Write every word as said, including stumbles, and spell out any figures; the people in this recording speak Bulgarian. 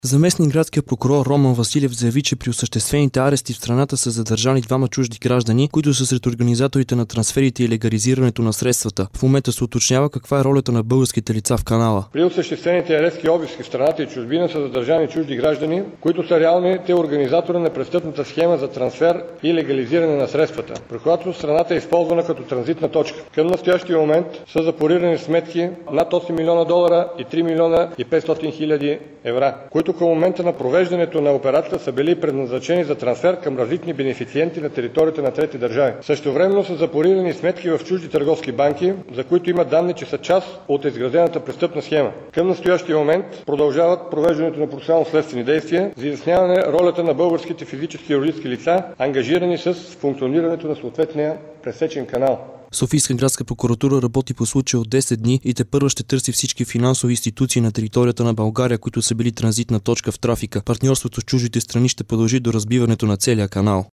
Заместник градския прокурор Роман Василев заяви, че при осъществените арести в страната са задържани двама чужди граждани, които са сред организаторите на трансферите и легализирането на средствата. В момента се уточнява каква е ролята на българските лица в канала. При осъществените арестки и обиски в страната и чужбина са задържани чужди граждани, които са реалните организатори на престъпната схема за трансфер и легализиране на средствата, при която страната е използвана като транзитна точка. Към настоящия момент са запорирани сметки над осем милиона долара и три милиона и петстотин хиляди евро, които към момента на провеждането на операцията са били предназначени за трансфер към различни бенефициенти на територията на трети държави. Същевременно са запорирани сметки в чужди търговски банки, за които има данни, че са част от изградената престъпна схема. Към настоящия момент продължават провеждането на процесуално-следствени действия за изясняване ролята на българските физически и юридически лица, ангажирани с функционирането на съответния пресечен канал. Софийска градска прокуратура работи по случая от десет дни и тепърва ще търси всички финансови институции на територията на България, които са били транзитна точка в трафика. Партньорството с чуждите страни ще продължи до разбиването на целия канал.